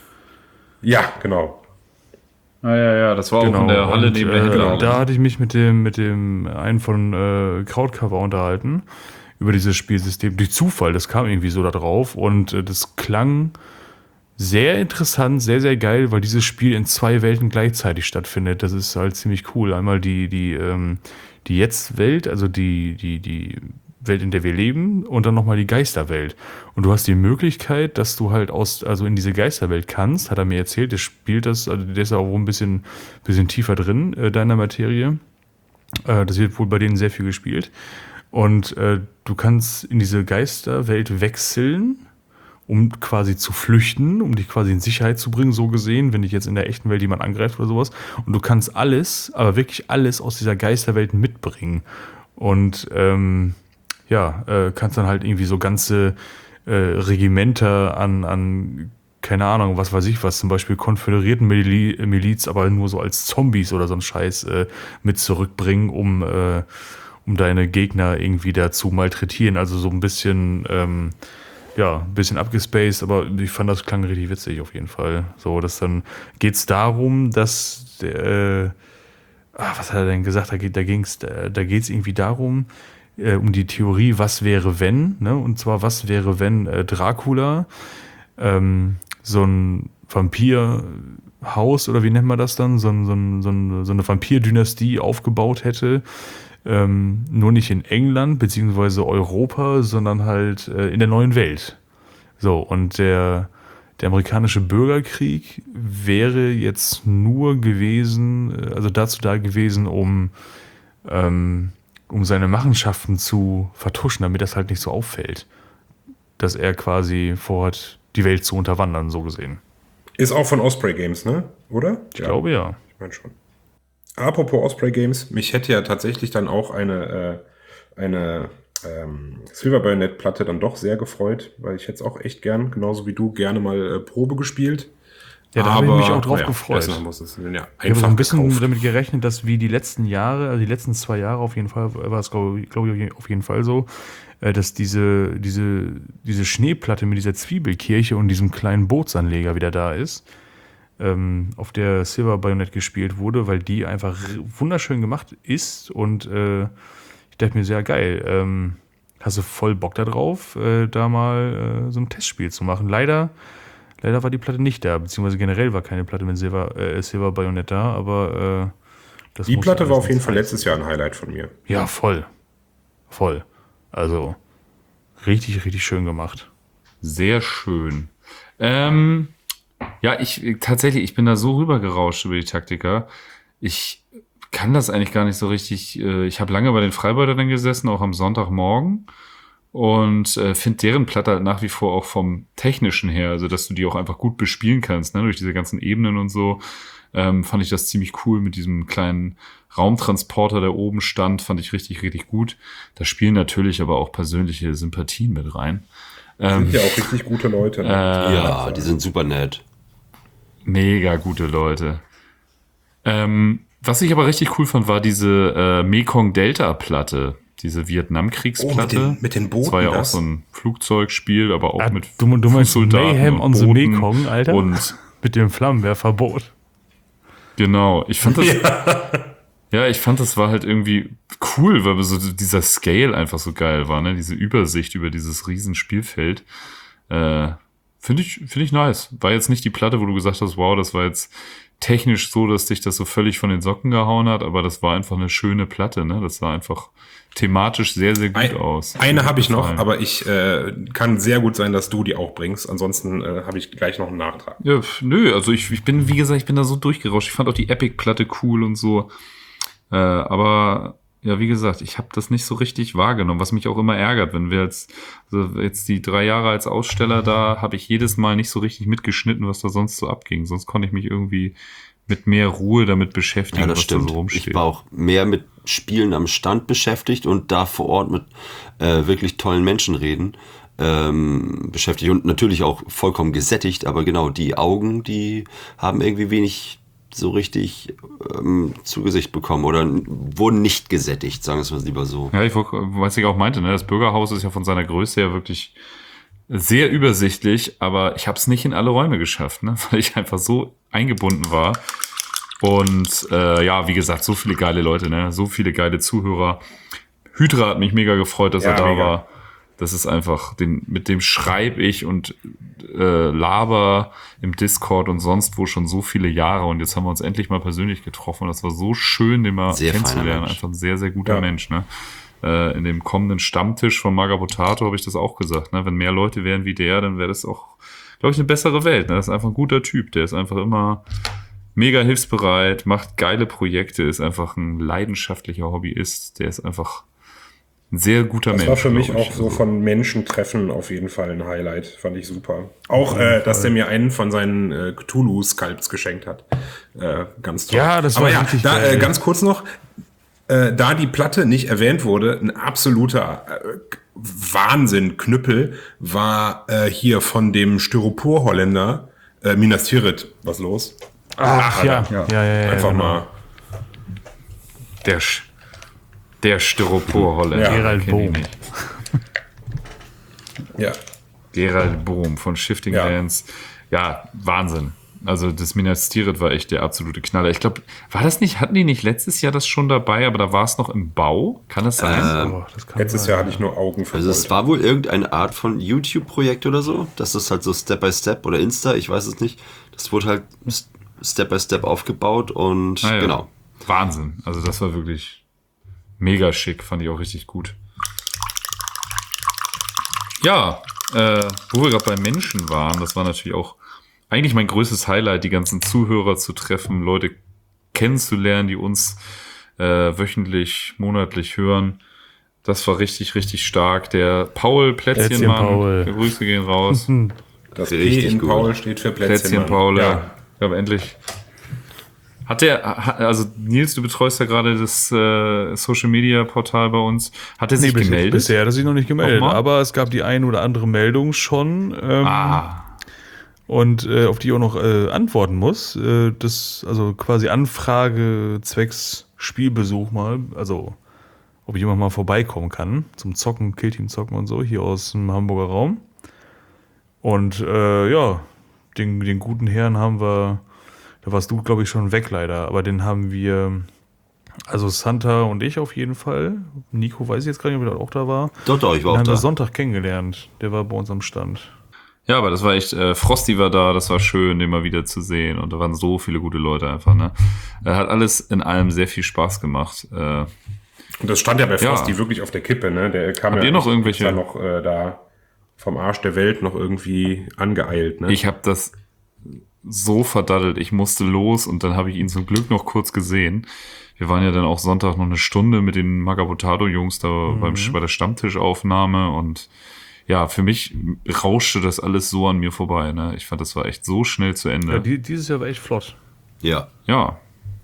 Ja, genau. Ah ja, ja, das war auch in Genau, der Halle und, neben der äh, Hitlerhalle. da hatte ich mich mit dem, mit dem einen von äh, Krautcover unterhalten über dieses Spielsystem. Durch Zufall, das kam irgendwie so da drauf und äh, das klang sehr interessant, sehr, sehr geil, weil dieses Spiel in zwei Welten gleichzeitig stattfindet. Das ist halt ziemlich cool. Einmal die, die, ähm, die Jetzt-Welt, also die, die, die Welt, in der wir leben, und dann nochmal die Geisterwelt. Und du hast die Möglichkeit, dass du halt aus, also in diese Geisterwelt kannst, hat er mir erzählt, der spielt das, also der ist ja auch ein bisschen, bisschen tiefer drin, äh, deiner Materie. Äh, das wird wohl bei denen sehr viel gespielt. Und äh, du kannst in diese Geisterwelt wechseln, um quasi zu flüchten, um dich quasi in Sicherheit zu bringen, so gesehen, wenn dich jetzt in der echten Welt jemand angreift oder sowas. Und du kannst alles, aber wirklich alles aus dieser Geisterwelt mitbringen. Und ähm, ja, äh, kannst dann halt irgendwie so ganze äh, Regimenter an, an, keine Ahnung, was weiß ich was, zum Beispiel konföderierten Mili- Miliz, aber nur so als Zombies oder so ein Scheiß äh, mit zurückbringen, um, äh, um deine Gegner irgendwie da zu malträtieren. Also so ein bisschen, ähm, ja, ein bisschen abgespaced, aber ich fand, das klang richtig witzig auf jeden Fall. So, dass dann geht es darum, dass der, äh, ach, was hat er denn gesagt? Da geht, da ging's, da, da geht es irgendwie darum, äh, um die Theorie, was wäre wenn, ne? Und zwar, was wäre, wenn äh, Dracula ähm, so ein Vampirhaus, oder wie nennt man das dann, so, ein, so, ein, so, ein, so eine Vampirdynastie aufgebaut hätte. Ähm, nur nicht in England beziehungsweise Europa, sondern halt äh, in der neuen Welt. So, und der, der amerikanische Bürgerkrieg wäre jetzt nur gewesen, also dazu da gewesen, um, ähm, um seine Machenschaften zu vertuschen, damit das halt nicht so auffällt, dass er quasi vorhat, die Welt zu unterwandern, so gesehen. Ist auch von Osprey Games, ne? Oder? Ich ja. glaube ja. Ich meine schon. Apropos Osprey Games, mich hätte ja tatsächlich dann auch eine, äh, eine ähm, Silver Bayonet-Platte dann doch sehr gefreut, weil ich hätte es auch echt gern, genauso wie du, gerne mal äh, Probe gespielt. Ja, da habe ich mich auch drauf ja, gefreut. Muss es, ja, ich habe so ein bisschen gekauft. damit gerechnet, dass wie die letzten Jahre, also die letzten zwei Jahre auf jeden Fall, war es glaube glaub ich auf jeden Fall so, äh, dass diese, diese, diese Schneeplatte mit dieser Zwiebelkirche und diesem kleinen Bootsanleger wieder da ist, auf der Silver Bayonet gespielt wurde, weil die einfach wunderschön gemacht ist und äh, ich dachte mir, sehr geil. Ähm, hast du voll Bock da drauf, äh, da mal äh, so ein Testspiel zu machen. Leider, leider war die Platte nicht da, beziehungsweise generell war keine Platte mit Silver, äh, Silver Bayonet da, aber äh, das die Platte war auf jeden Fall letztes Jahr ein Highlight von mir. Ja, voll. Voll. Also richtig, richtig schön gemacht. Sehr schön. Ähm Ja, ich tatsächlich, ich bin da so rübergerauscht über die Taktika. Ich kann das eigentlich gar nicht so richtig. Äh, ich habe lange bei den Freibeutern gesessen, auch am Sonntagmorgen. Und äh, finde deren Platte halt nach wie vor auch vom Technischen her, also dass du die auch einfach gut bespielen kannst, ne, durch diese ganzen Ebenen und so. Ähm, fand ich das ziemlich cool mit diesem kleinen Raumtransporter, der oben stand, fand ich richtig, richtig gut. Da spielen natürlich aber auch persönliche Sympathien mit rein. Ähm, sind ja auch richtig gute Leute. Ne? Äh, ja, die sind super nett. Mega gute Leute. Ähm, was ich aber richtig cool fand, war diese äh, Mekong-Delta-Platte. Diese Vietnamkriegsplatte. Oh, mit, den, mit den Booten. Das war ja das? auch so ein Flugzeugspiel, aber auch ah, mit du, du meinst Mayhem on the Booten Mekong, Alter? Und mit dem Flammenwerferboot. Genau. Ich fand das... ja. Ja, ich fand, das war halt irgendwie cool, weil so dieser Scale einfach so geil war, ne? Diese Übersicht über dieses riesen Spielfeld. Äh, finde ich, finde ich nice. War jetzt nicht die Platte, wo du gesagt hast, wow, das war jetzt technisch so, dass dich das so völlig von den Socken gehauen hat, aber das war einfach eine schöne Platte, ne? Das sah einfach thematisch sehr, sehr gut Ein, aus. Eine habe ich noch, aber ich äh, kann sehr gut sein, dass du die auch bringst. Ansonsten äh, habe ich gleich noch einen Nachtrag. Ja, nö, also ich, ich bin, wie gesagt, ich bin da so durchgerauscht. Ich fand auch die Epic-Platte cool und so. Äh, aber ja, wie gesagt, ich habe das nicht so richtig wahrgenommen, was mich auch immer ärgert, wenn wir jetzt, also jetzt die drei Jahre als Aussteller da, habe ich jedes Mal nicht so richtig mitgeschnitten, was da sonst so abging. Sonst konnte ich mich irgendwie mit mehr Ruhe damit beschäftigen, ja, das was stimmt. da so rumsteht. Ich war auch mehr mit Spielen am Stand beschäftigt und da vor Ort mit äh, wirklich tollen Menschen reden ähm, beschäftigt und natürlich auch vollkommen gesättigt, aber genau, die Augen, die haben irgendwie wenig so richtig ähm, zu Gesicht bekommen oder wurden nicht gesättigt, sagen wir es mal lieber so. Ja, ich, was ich auch meinte, ne, das Bürgerhaus ist ja von seiner Größe her wirklich sehr übersichtlich, aber ich habe es nicht in alle Räume geschafft, ne, weil ich einfach so eingebunden war. Und äh, ja, wie gesagt, so viele geile Leute, ne, so viele geile Zuhörer. Hydra hat mich mega gefreut, dass ja, er da mega. war. Das ist einfach, den, mit dem schreibe ich und äh, laber im Discord und sonst wo schon so viele Jahre. Und jetzt haben wir uns endlich mal persönlich getroffen. Und das war so schön, den mal sehr kennenzulernen. Einfach ein sehr, sehr guter ja. Mensch. Ne? Äh, in dem kommenden Stammtisch von Magabotato habe ich das auch gesagt. Ne? Wenn mehr Leute wären wie der, dann wäre das auch, glaube ich, eine bessere Welt. Ne? Das ist einfach ein guter Typ. Der ist einfach immer mega hilfsbereit, macht geile Projekte, ist einfach ein leidenschaftlicher Hobbyist. Der ist einfach ein sehr guter das Mensch. Das war für mich auch so von Menschen treffen auf jeden Fall ein Highlight. Fand ich super. Auch, äh, dass der mir einen von seinen äh, Cthulhu-Sculpts geschenkt hat. Äh, ganz toll. Ja, das war Aber ja, richtig da, geil. Äh, ganz kurz noch, äh, da die Platte nicht erwähnt wurde, ein absoluter äh, Wahnsinn-Knüppel war äh, hier von dem Styropor-Holländer äh, Minas Tirith. Was los? Ach, Ach ja. Ja. Ja, ja, ja. Einfach genau. mal. Der Sch Der Styropor-Holländer. Ja. Gerald Bohm. Ja. Gerald Bohm von Shifting Ja. Lands. Ja, Wahnsinn. Also das Minas Tirith war echt der absolute Knaller. Ich glaube, war das nicht, hatten die nicht letztes Jahr das schon dabei, aber da war es noch im Bau? Kann das sein? Ähm, Oh, das kann Letztes sein, Jahr hatte ich nur Augen für Also es Gold. war wohl irgendeine Art von YouTube-Projekt oder so. Das ist halt so Step by Step oder Insta, ich weiß es nicht. Das wurde halt s- Step by Step aufgebaut und Ah, ja. genau. Wahnsinn. Also das war wirklich mega schick, fand ich auch richtig gut. Ja, äh, wo wir gerade bei Menschen waren, das war natürlich auch eigentlich mein größtes Highlight, die ganzen Zuhörer zu treffen, Leute kennenzulernen, die uns äh, wöchentlich, monatlich hören. Das war richtig, richtig stark. Der Paul Plätzchenmann, Plätzchen Paul. Grüße gehen raus. Das P Richtig in gut. Paul steht für Plätzchen. Plätzchen Paul, Ja. ja. Ich habe endlich. Hat der, ha- also Nils, du betreust ja gerade das äh, Social Media Portal bei uns. Hat er sich bis, gemeldet? Bisher hat er sich noch nicht gemeldet, Nochmal? aber es gab die ein oder andere Meldung schon. Ähm, Ah, Und äh, auf die ich auch noch äh, antworten muss. Äh, das, also quasi Anfrage zwecks Spielbesuch mal. Also, ob jemand mal vorbeikommen kann zum Zocken, Killteam zocken und so, hier aus dem Hamburger Raum. Und äh, ja, den, den guten Herrn haben wir, da warst du, glaube ich, schon weg leider, aber den haben wir, also Santa und ich auf jeden Fall. Nico weiß ich jetzt gar nicht, ob er auch da war. Doch, doch, ich war Den auch haben wir da. Sonntag kennengelernt. Der war bei uns am Stand. ja, aber das war echt, äh, Frosty war da, das war schön, den mal wieder zu sehen. Und da waren so viele gute Leute einfach, ne? Er hat alles in allem sehr viel Spaß gemacht. Äh, Und das stand ja bei Ja. Frosty wirklich auf der Kippe, ne? Der kam Habt ja ihr noch nicht irgendwelche- extra noch äh, da vom Arsch der Welt noch irgendwie angeeilt, ne? Ich habe das so verdaddelt. Ich musste los und dann habe ich ihn zum Glück noch kurz gesehen. Wir waren ja dann auch Sonntag noch eine Stunde mit den Magabotado-Jungs da beim, bei der Stammtischaufnahme und ja, für mich rauschte das alles so an mir vorbei. Ne? Ich fand, das war echt so schnell zu Ja, Ende. die, dieses Jahr war echt flott. Ja. Ja.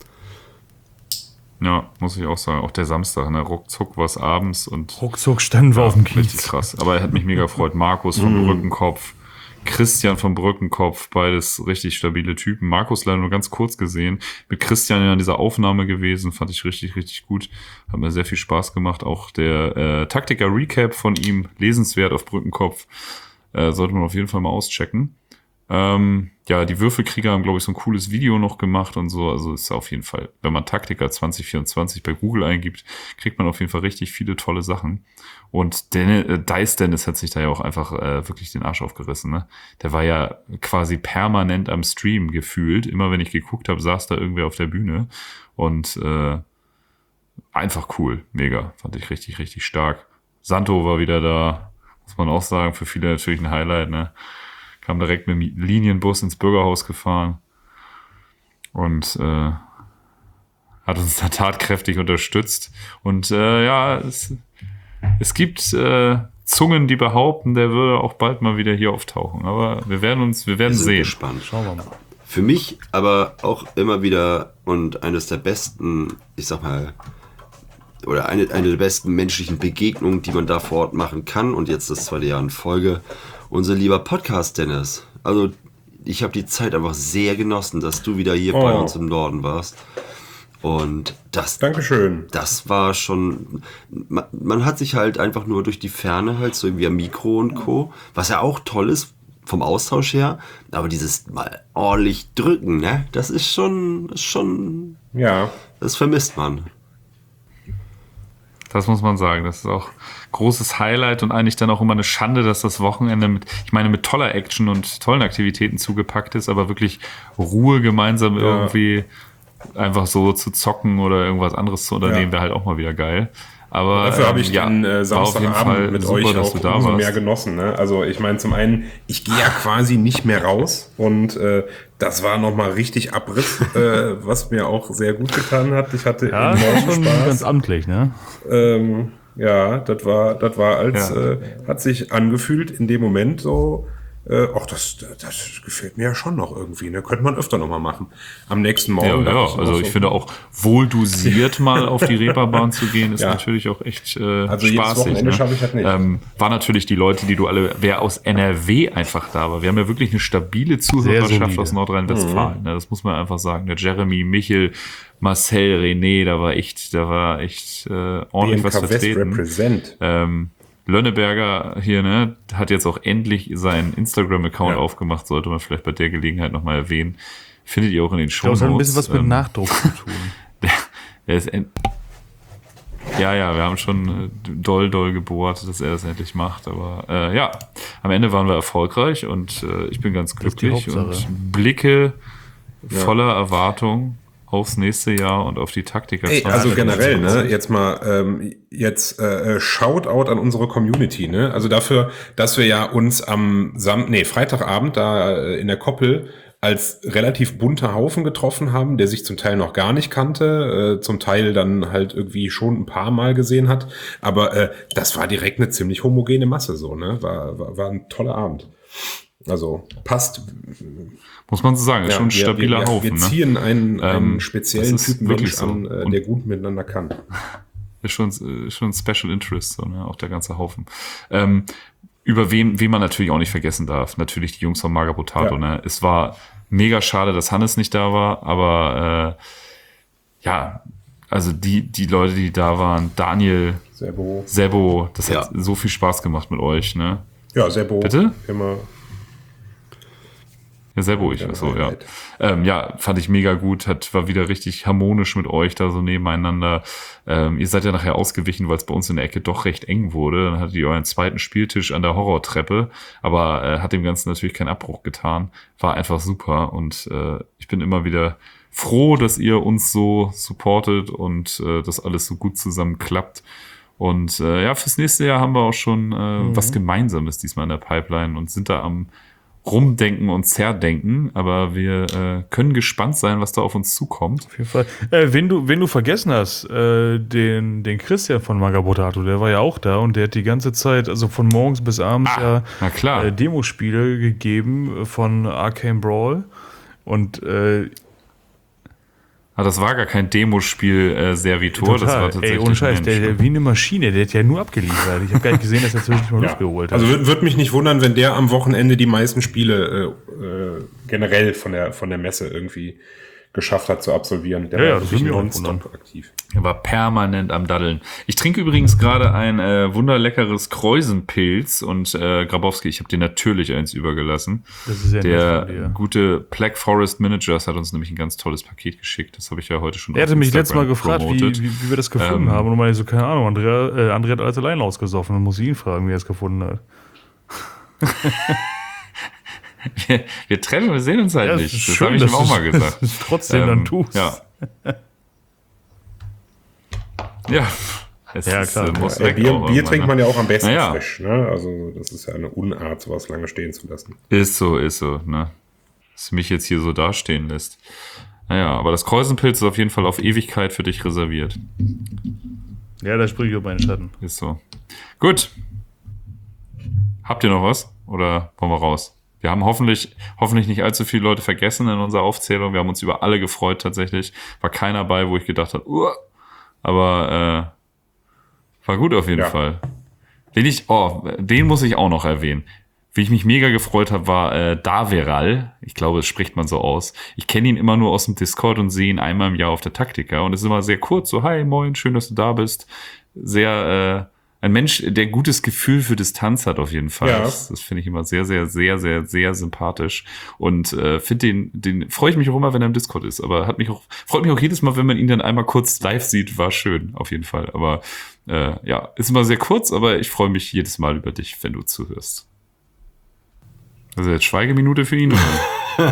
Ja, muss ich auch sagen. Auch der Samstag, ne? Ruckzuck war es abends und Ruckzuck standen wir auf dem richtig Kiez. krass. Aber er hat mich mega gefreut. Markus vom Brückenkopf, Christian vom Brückenkopf, beides richtig stabile Typen. Markus leider nur ganz kurz gesehen. Mit Christian in dieser Aufnahme gewesen, fand ich richtig, richtig gut. Hat mir sehr viel Spaß gemacht. Auch der äh, Taktiker-Recap von ihm, lesenswert auf Brückenkopf. Äh, sollte man auf jeden Fall mal auschecken. Ähm, ja, die Würfelkrieger haben, glaube ich, so ein cooles Video noch gemacht und so. Also ist auf jeden Fall, wenn man Taktiker zwanzig vierundzwanzig bei Google eingibt, kriegt man auf jeden Fall richtig viele tolle Sachen. Und Dennis, äh, Dice Dennis hat sich da ja auch einfach äh, wirklich den Arsch aufgerissen. Ne? Der war ja quasi permanent am Stream gefühlt. Immer wenn ich geguckt habe, saß da irgendwer auf der Bühne. Und äh, einfach cool, mega. Fand ich richtig, richtig stark. Santo war wieder da, muss man auch sagen, für viele natürlich ein Highlight, ne? Kam direkt mit dem Linienbus ins Bürgerhaus gefahren und äh, hat uns da tatkräftig unterstützt. Und äh, ja, es, es gibt äh, Zungen, die behaupten, der würde auch bald mal wieder hier auftauchen. Aber wir werden uns, wir werden Wir sind sehen. gespannt. Schauen wir mal. Für mich aber auch immer wieder und eines der besten, ich sag mal, oder eine, eine der besten menschlichen Begegnungen, die man da vor Ort machen kann. Und jetzt das zweite Jahr in Folge. Unser lieber Podcast, Dennis. Also ich habe die Zeit einfach sehr genossen, dass du wieder hier Oh. bei uns im Norden warst. Und das, Dankeschön. das war schon, man, man hat sich halt einfach nur durch die Ferne halt so irgendwie am Mikro und Co., was ja auch toll ist vom Austausch her, aber dieses mal ordentlich drücken, ne, das ist schon, ist schon, Ja. das vermisst man. Das muss man sagen. Das ist auch großes Highlight und eigentlich dann auch immer eine Schande, dass das Wochenende mit, ich meine, mit toller Action und tollen Aktivitäten zugepackt ist, aber wirklich Ruhe gemeinsam Ja. irgendwie einfach so zu zocken oder irgendwas anderes zu unternehmen, Ja. wäre halt auch mal wieder geil. Aber Dafür habe ähm, ich ja, den äh, war auf jeden Fall Samstagabend mit super, euch dass auch du da umso warst. mehr genossen. Ne? Also ich meine, zum einen, ich gehe ja quasi nicht mehr raus und äh, das war nochmal richtig Abriss, äh, was mir auch sehr gut getan hat. Ich hatte Ja, das war enormen schon Spaß. ganz amtlich, ne? Ähm, ja, das war, das war als, Ja. äh, hat sich angefühlt in dem Moment so, äh, ach, das, das gefällt mir ja schon noch irgendwie, ne? Könnte man öfter nochmal machen. Am nächsten Morgen. Ja, dachte ja, noch also so, ich finde auch, wohl dosiert mal auf die Reeperbahn zu gehen, ist Ja. natürlich auch echt äh, Also jedes spaßig. Wochenende Ne? schaffe ich das nicht. Ähm, war natürlich die Leute, die du alle, wer aus N R W einfach da war. Wir haben ja wirklich eine stabile Zuhörerschaft solide. aus Nordrhein-Westfalen. Ne? Das muss man einfach sagen. Der Jeremy, Michel, Marcel, René, da war echt, da war echt äh, ordentlich was B M K West vertreten. Represent. Ähm, Lönneberger hier, ne, hat jetzt auch endlich seinen Instagram-Account Ja. aufgemacht, sollte man vielleicht bei der Gelegenheit nochmal erwähnen. Findet ihr auch in den Ich glaube, Shownotes. es hat ein bisschen was mit ähm, Nachdruck zu tun. Der, der ist end ja, ja, wir haben schon äh, doll, doll gebohrt, dass er das endlich macht. Aber äh, ja, am Ende waren wir erfolgreich und äh, ich bin ganz Das ist die glücklich und Hauptsache. blicke Ja. voller Erwartung aufs nächste Jahr und auf die Taktiker. Ey, also zwanzig generell, ne, fünfundzwanzig. jetzt mal, ähm, jetzt äh, Shoutout an unsere Community, ne, also dafür, dass wir ja uns am Sam nee, Freitagabend da äh, in der Koppel als relativ bunter Haufen getroffen haben, der sich zum Teil noch gar nicht kannte, äh, zum Teil dann halt irgendwie schon ein paar Mal gesehen hat, aber äh, das war direkt eine ziemlich homogene Masse, so, ne, war, war, war ein toller Abend. Also passt. Muss man so sagen, ist Ja, schon ein wir- stabiler wir, wir, Haufen. Wir ne? ziehen einen, einen Ähm, speziellen das ist Typen wirklich Mensch so. an, äh, Und- der gut miteinander kann. Ist schon, ist schon ein Special Interest, so, ne? Auch der ganze Haufen. Ähm, über wen, wen man natürlich auch nicht vergessen darf. Natürlich die Jungs von Maga Potato, Ja. ne? Es war mega schade, dass Hannes nicht da war, aber äh, ja, also die, die Leute, die da waren, Daniel, Sebo. Sebo, das Ja. hat so viel Spaß gemacht mit euch, ne? Ja, Sebo. Bitte? Immer. Ja, sehr ruhig. Ja, So, ja. Highlight. Ähm, ja, fand ich mega gut. Hat, war wieder richtig harmonisch mit euch da so nebeneinander. Ähm, ihr seid ja nachher ausgewichen, weil es bei uns in der Ecke doch recht eng wurde. Dann hattet ihr euren zweiten Spieltisch an der Horrortreppe, aber äh, hat dem Ganzen natürlich keinen Abbruch getan. War einfach super und äh, ich bin immer wieder froh, dass ihr uns so supportet und äh, das alles so gut zusammen klappt. Und äh, ja, fürs nächste Jahr haben wir auch schon äh, was Gemeinsames diesmal in der Pipeline und sind da am Rumdenken und Zerdenken, aber wir äh, können gespannt sein, was da auf uns zukommt. Auf jeden Fall. Äh, wenn du, wenn du vergessen hast, äh, den, den Christian von Maga Potato, der war ja auch da und der hat die ganze Zeit, also von morgens bis abends ja Na klar. äh, Demospiele gegeben von Arcane Brawl. Und äh, Ah, das war gar kein Demospiel äh, Servitor, das war tatsächlich ey, ohne Scheiß, ein der, Mensch. der, wie eine Maschine, der hat ja nur abgeliefert. Ich habe gar nicht gesehen, dass er zwischendurch mal Luft geholt hat. Also würde würd mich nicht wundern, wenn der am Wochenende die meisten Spiele äh, äh, generell von der, von der Messe irgendwie geschafft hat zu absolvieren. Der Ja, ja, war das wirklich würde mich auch nonstop wundern. aktiv. Er war permanent am Daddeln. Ich trinke übrigens gerade ein äh, wunderleckeres Kreuzenpilz und äh, Grabowski, ich habe dir natürlich eins übergelassen. Das ist ja nett Der von dir. gute Black Forest Managers hat uns nämlich ein ganz tolles Paket geschickt. Das habe ich ja heute schon Er hatte auf mich letztes Mal Instagram gefragt, wie, promotet. wie, wie wir das gefunden Ähm, haben. Und meine so, keine Ahnung, Andrea, äh, Andrea hat alles allein ausgesoffen. Dann muss ich ihn fragen, wie er es gefunden hat. Wir, wir treffen, wir sehen uns halt Ja, nicht. ist Das schön, habe ich ihm dass auch du mal gesagt. es trotzdem dann tust. Ja. Ja. Es Ja, ist, klar. äh, muss Ja, weg Bier auch Bier irgendwann, trinkt ne? man ja auch am besten Naja. frisch. Ne? Also das ist ja eine Unart, sowas lange stehen zu lassen. Ist so, ist so, ne? Was mich jetzt hier so dastehen lässt. Naja, aber das Kreuzenpilz ist auf jeden Fall auf Ewigkeit für dich reserviert. Ja, da sprich ich auf meinen Schatten. Ist so. Gut. Habt ihr noch was? Oder wollen wir raus? Wir haben hoffentlich, hoffentlich nicht allzu viele Leute vergessen in unserer Aufzählung. Wir haben uns über alle gefreut tatsächlich. War keiner bei, wo ich gedacht habe, Uah! Aber äh, war gut auf jeden Ja. Fall. Den ich, oh, den muss ich auch noch erwähnen. Wie ich mich mega gefreut habe, war äh, Daveral. Ich glaube, es spricht man so aus. Ich kenne ihn immer nur aus dem Discord und sehe ihn einmal im Jahr auf der Taktika. Und es ist immer sehr kurz, so, hi, moin, schön, dass du da bist. Sehr, äh, ein Mensch, der gutes Gefühl für Distanz hat auf jeden Fall. Ja. Das, das finde ich immer sehr, sehr, sehr, sehr, sehr sympathisch. Und äh, finde den, den freue ich mich auch immer, wenn er im Discord ist. Aber hat mich auch, freut mich auch jedes Mal, wenn man ihn dann einmal kurz live sieht, war schön, auf jeden Fall. Aber äh, ja, ist immer sehr kurz, aber ich freue mich jedes Mal über dich, wenn du zuhörst. Also jetzt Schweigeminute für ihn, oder?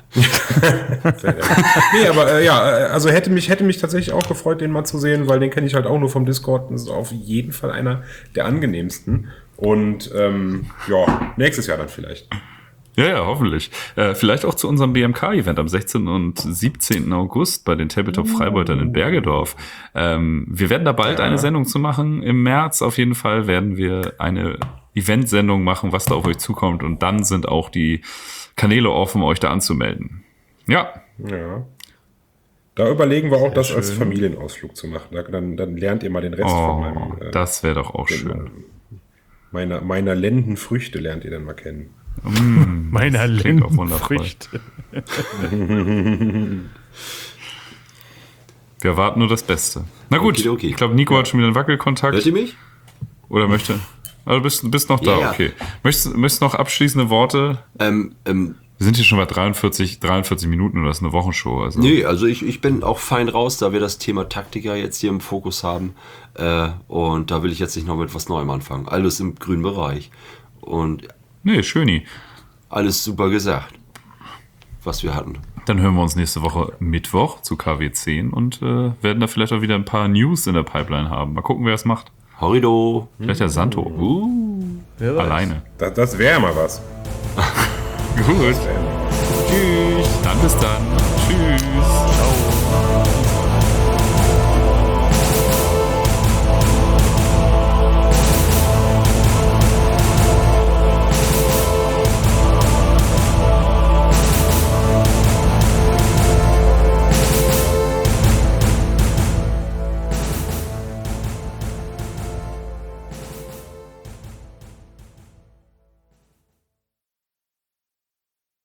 Nee, aber äh, ja, äh, also hätte mich, hätte mich tatsächlich auch gefreut, den mal zu sehen, weil den kenne ich halt auch nur vom Discord. Das ist auf jeden Fall einer der angenehmsten. Und ähm, ja, nächstes Jahr dann vielleicht. Ja, ja, hoffentlich. Äh, vielleicht auch zu unserem B M K-Event am sechzehnten und siebzehnten August bei den Tabletop Freibeutern in Bergedorf. Ähm, wir werden da bald Ja. eine Sendung zu machen. Im März auf jeden Fall werden wir eine Event-Sendung machen, was da auf euch zukommt. Und dann sind auch die Kanäle offen, euch da anzumelden. Ja, Ja. Da überlegen wir auch, das schön. als Familienausflug zu machen. Da, dann, dann lernt ihr mal den Rest oh, von meinem, äh, das wäre doch auch schön. meiner, meiner Lendenfrüchte lernt ihr dann mal kennen. Meiner klingt auch wundervoll. Lendenfrüchte. Wir erwarten nur das Beste. Na gut, Okidoki. ich glaube, Nico hat schon wieder einen Wackelkontakt. Hört ihr mich? Oder möchte. Also du bist, bist noch da, Ja. okay. Möchtest, möchtest noch abschließende Worte? Ähm, ähm, Wir sind hier schon bei dreiundvierzig, dreiundvierzig Minuten oder das ist eine Wochenshow. Also. nee, also ich, ich bin auch fein raus, da wir das Thema Taktiker jetzt hier im Fokus haben. Äh, und da will ich jetzt nicht noch mit was Neuem anfangen. Alles im grünen Bereich. Und Nee, schöni. alles super gesagt, was wir hatten. Dann hören wir uns nächste Woche Mittwoch zu K W zehn und äh, werden da vielleicht auch wieder ein paar News in der Pipeline haben. Mal gucken, wer es macht. Horrido. Vielleicht der Santo. Uh, Wer weiß. alleine. Das, das wäre mal was. Gut. Tschüss. Dann bis dann. Tschüss.